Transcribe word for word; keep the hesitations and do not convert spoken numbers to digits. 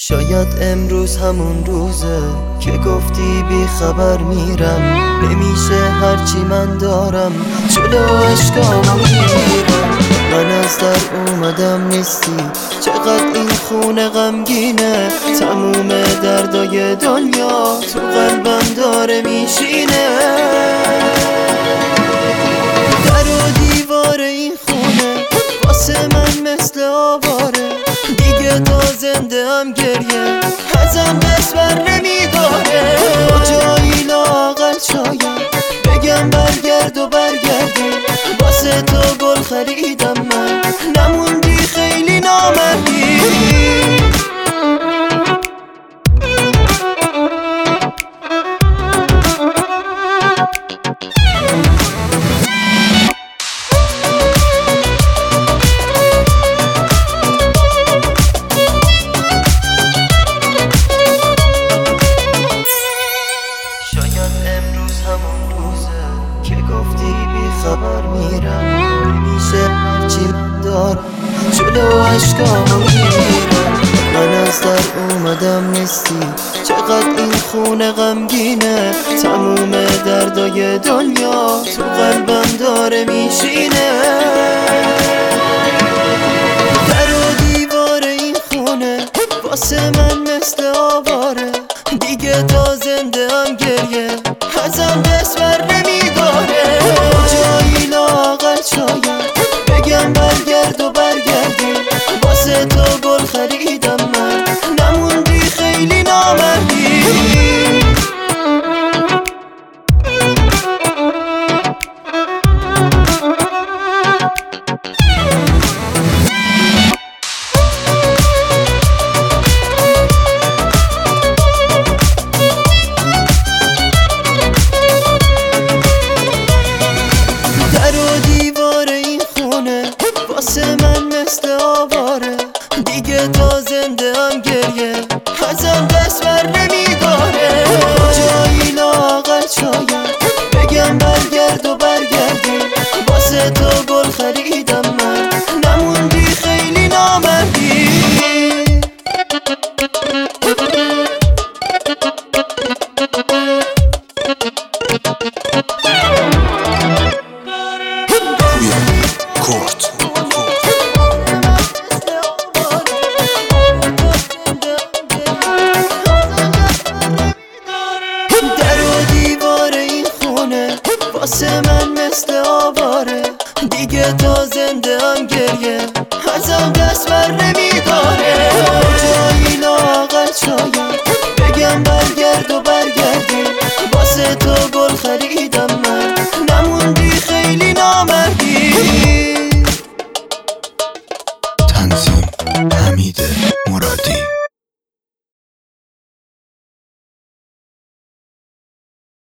شاید امروز همون روزه که گفتی بی خبر میرم. نمیشه هرچی من دارم جلو عشقامو میرم. من از در اومدم نیستی، چقدر این خونه غمگینه. تموم دردای دنیا تو قلبم داره میشینه. در و دیوار این خونه واسه من مثل آواره. دیگه تا زنده هم گریه ازم دست بر نمیداره. جایی لااقل شاید بگم برگرد و برگردی. واسه تو گل خریدم من، نموندی خیلی نامردی. خبر میرم نمیشه هرچی من دارم جلو عشقامو میرم. من از در اومدم نیستی، چقدر این خونه غمگینه. تموم دردای دنیا تو قلبم داره میشینه. در و دیوار این خونه واسه من مثل آواره. دیگه تا زنده هم گریه ازم دست بر نمیداره. جایی لااقل شاید بگم برگرد و برگردی. واسه تو گل خریدم من، نموندی خیلی نامردی. واسه من مثل آواره. دیگه تا زنده هم گریه ازم دست بر نمیداره. جایی لااقل شاید بگم برگرد و برگردی. واسه تو گل خریدم من، نموندی خیلی نامردی. واسه من مثل آواره. دیگه تا زنده هم گریه ازم دست بر نمیداره. جایی لااقل شاید بگم برگرد و برگردی. واسه تو گل خریدم من، نموندی خیلی نامردی. تنظیم حمید مرادی.